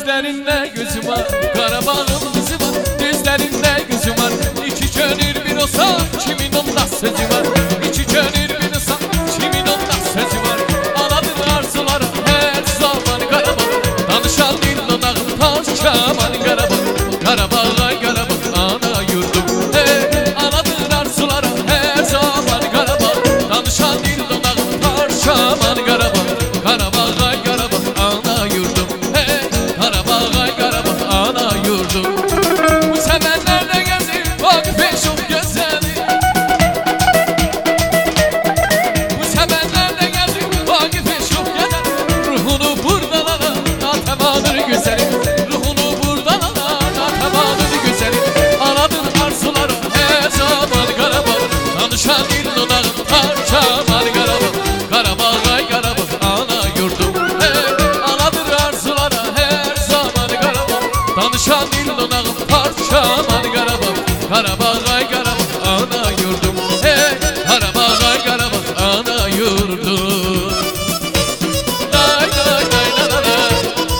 Gözlerinde gözü var, Karabağ'ın kızı var. Gözlerinde gözü var, iki gönül bir olsa kimin onda sözü var. İki gönül bir olsa kimin onda sözü var. Anadır arzuları her zaman Karabağ, danışan dil donağın taş kaman Karabağ. Karabağ'a Karabağ ana yurdum, hey. Anadır arzuları her zaman Karabağ, danışan dil donağın taş kaman Karabağ. Karabağ'a Karabağ ana yurdum, hey. Karabağ'a Karabağ ana yurdum. Bu sevenlerle gezir vakıf çok güzeli. Bu sevenlerle gezir vakıf çok güzel. Ruhunu buradan alan atemadır güzelim. Ruhunu buradan alan atemadır güzelim. Anadın arzuları her zaman Karabağ, danışan dil donağın parçaman Karabağ. Karabağ'a Karabağ ana yurdum, hey. Anadır arzuları her zaman Karabağ, danışan dil donağın parçaman Karabağ. Karabağ'a Karabağ ana yurdum, hey. Karabağ'a Karabağ ana yurdum. Lay lay lay lay lay lay.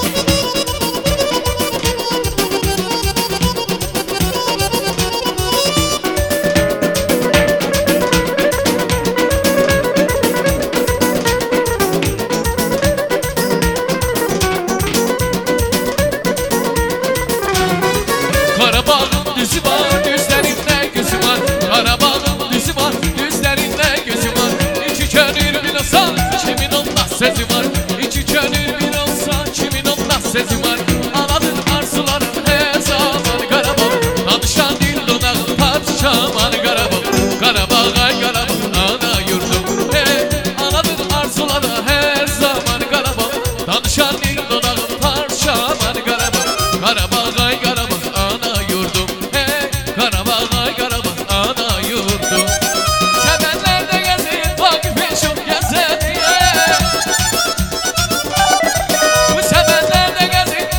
Karabağ'ın düzü var, gözlerinde gözü var. Karabağ'ın düzü var, gözlerinde gözü var. İki gönül bir olsa kimin onda sözü var. İki gönül bir olsa kimin onda sözü var. Anadın arzuları her zaman Karabağ, danışan dil donağın parçaman Karabağ. Karabağ'a Karabağ ana yurdum, hey. Anadın arzuları her zaman Karabağ, danışan dil donağın parçaman Karabağ. Karabağ'a Karabağ ana yurdum, hey. Karabağ'a Karabağ ana yurdum. Sevenlerde gezir vakıf çok güzel, yeah. Bu sevenlerde gezir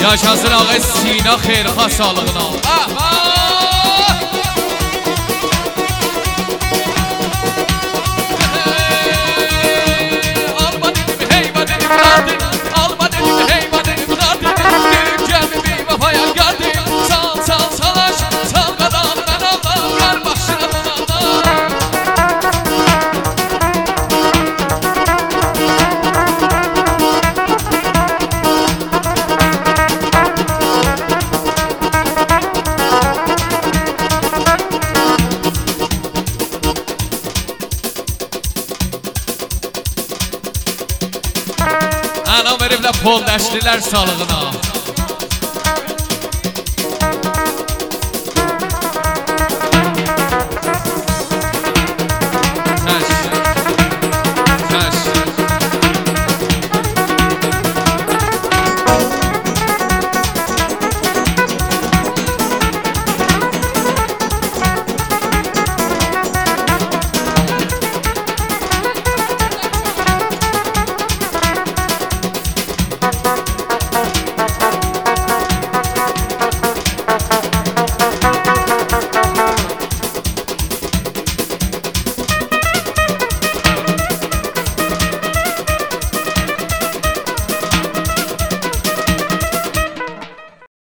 Yaşasın ağa Sina xeyrxah sağlığına. Alma dedim heyva dedim nadim. Alma dedim heyva dedim nadim. Dedim geldi bir vefaya geldim. Sal sal salaş sal kadar ben Allah. Ver başına Allah. Anam veriblə pol dəşlilər sağlığına.